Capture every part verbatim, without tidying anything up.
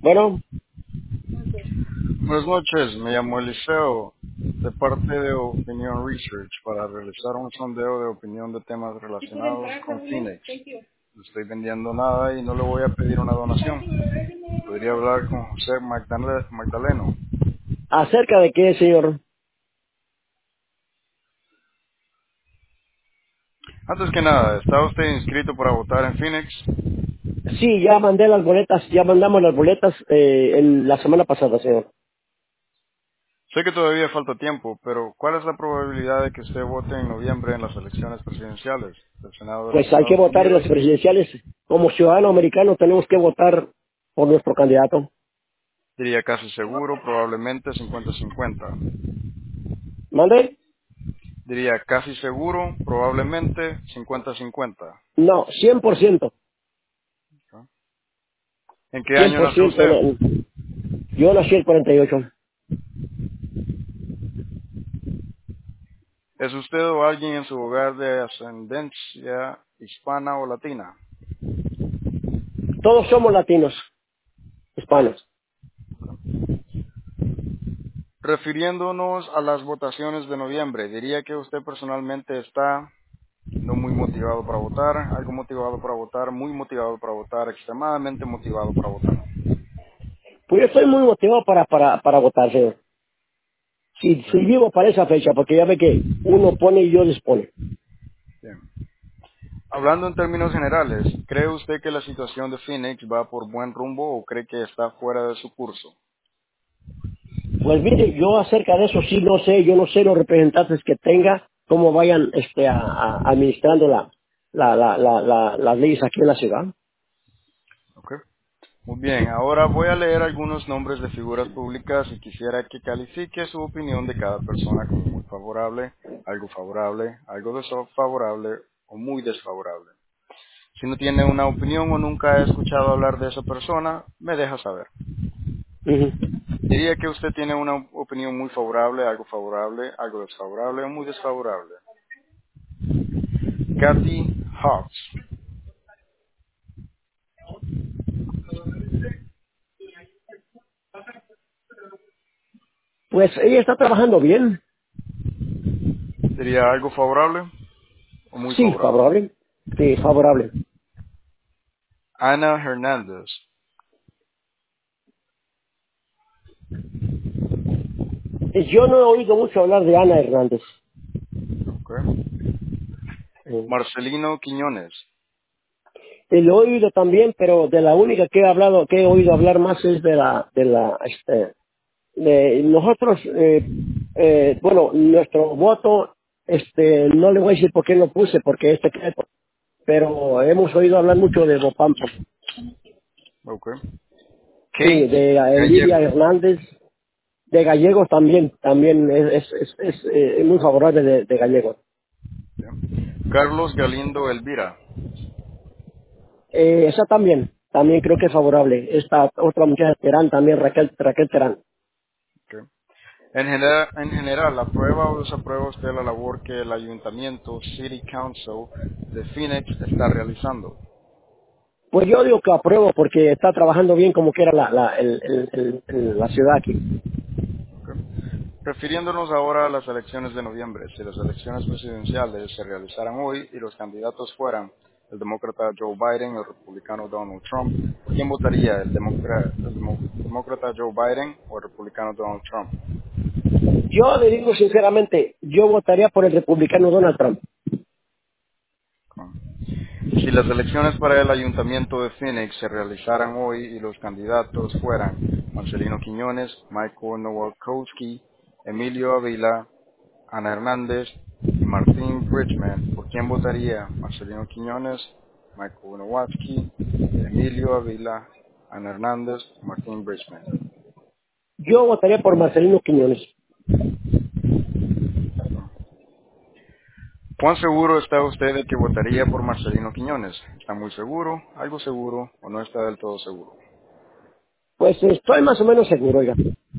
Bueno, Buenas noches, me llamo Eliseo, de parte de Opinion Research, para realizar un sondeo de opinión de temas relacionados con Phoenix. No estoy vendiendo nada y no le voy a pedir una donación. Podría hablar con José Magdale- Magdaleno. ¿acerca de qué, señor? Antes que nada, ¿está usted inscrito para votar en Phoenix? Sí, ya mandé las boletas, ya mandamos las boletas eh, en la semana pasada, señor. Sé que todavía falta tiempo, pero ¿cuál es la probabilidad de que usted vote en noviembre en las elecciones presidenciales del Senado de los Pues hay que Estados votar en las Unidos? presidenciales. Como ciudadano americano tenemos que votar por nuestro candidato. Diría casi seguro, probablemente cincuenta cincuenta. ¿Mande? Diría casi seguro, probablemente cincuenta cincuenta. No, cien por ciento. ¿Ok? ¿En qué cien año por nació ciento. usted? No. Yo nací el cuarenta y ocho. ¿Es usted o alguien en su hogar de ascendencia hispana o latina? Todos somos latinos, hispanos. Refiriéndonos a las votaciones de noviembre, diría que usted personalmente está no muy motivado para votar, algo motivado para votar, muy motivado para votar, extremadamente motivado para votar. Pues yo estoy muy motivado para, para, para votar, señor. Si, si Ok, vivo para esa fecha, porque ya ve que uno pone y yo dispone. bien. Hablando en términos generales, ¿cree usted que la situación de Phoenix va por buen rumbo o cree que está fuera de su curso? Pues mire, yo acerca de eso sí no sé, yo no sé los representantes que tenga, cómo vayan este, a, a- administrando la, la, la, la, la- las leyes aquí en la ciudad. Ok. Muy bien, ahora voy a leer algunos nombres de figuras públicas y quisiera que califique su opinión de cada persona como muy favorable, algo favorable, algo desfavorable o muy desfavorable. Si no tiene una opinión o nunca ha escuchado hablar de esa persona, me deja saber. Ujú. Diría que usted tiene una opinión muy favorable, algo favorable, algo desfavorable o muy desfavorable. Kathy Hawks. Pues ella está trabajando bien, Diría algo favorable o muy sí, favorable. favorable, sí, favorable. Ana Hernández. Yo no he oído mucho hablar de Ana Hernández. Ok. Eh, Marcelino Quiñones. y lo he oído también, pero de la única que he hablado, que he oído hablar más es de la, de la, este, de nosotros, eh, eh, bueno, nuestro voto, este, no le voy a decir por qué lo puse, porque es secreto, pero hemos oído hablar mucho de Bopampo. Ok. Sí, Kate de Lidia Gallego. Hernández, de Gallegos también, también es, es, es, es, eh, muy favorable de, de Gallegos. Bien. Carlos Galindo Elvira. Eh, esa también, también creo que es favorable. Esta otra muchacha Terán también, Raquel, Raquel Terán. Ok. En general, en general, ¿aprueba o desaprueba usted la labor que el ayuntamiento, City Council de Phoenix está realizando? Pues yo digo que apruebo porque está trabajando bien como que era la, la, el, el, el- el- la ciudad aquí. Ok. Refiriéndonos ahora a las elecciones de noviembre, si las elecciones presidenciales se realizaran hoy y los candidatos fueran el demócrata Joe Biden y el republicano Donald Trump, ¿por quién votaría? ¿El, demócrata, el demo- demócrata Joe Biden o el republicano Donald Trump? Yo le digo sinceramente, yo votaría por el republicano Donald Trump. Ok. Si las elecciones para el ayuntamiento de Phoenix se realizaran hoy y los candidatos fueran Marcelino Quiñones, Michael Nowakowski, Emilio Avila, Ana Hernández y Martín Bridgman, ¿por quién votaría? Marcelino Quiñones, Michael Nowakowski, Emilio Avila, Ana Hernández y Martín Bridgman. Yo votaría por Marcelino Quiñones. ¿Cuán seguro está usted de que votaría por Marcelino Quiñones? ¿Está muy seguro, algo seguro o no está del todo seguro? Pues estoy más o menos seguro, oiga.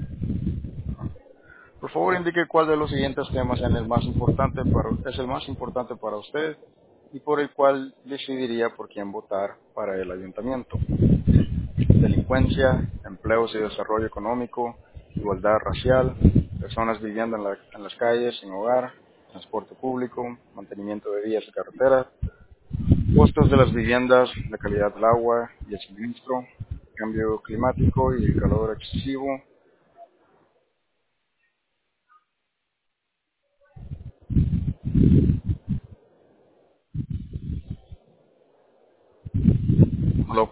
Por favor, indique cuál de los siguientes temas es el más importante para, es el más importante para usted y por el cual decidiría por quién votar para el ayuntamiento. Delincuencia, empleos y desarrollo económico, igualdad racial, personas viviendo en, la- en las calles sin hogar, transporte público, mantenimiento de vías y carreteras, costos de las viviendas, la calidad del agua y el suministro, cambio climático y el calor excesivo. Aló.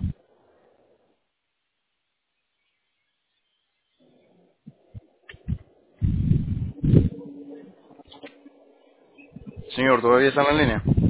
Señor, ¿todavía está en la línea?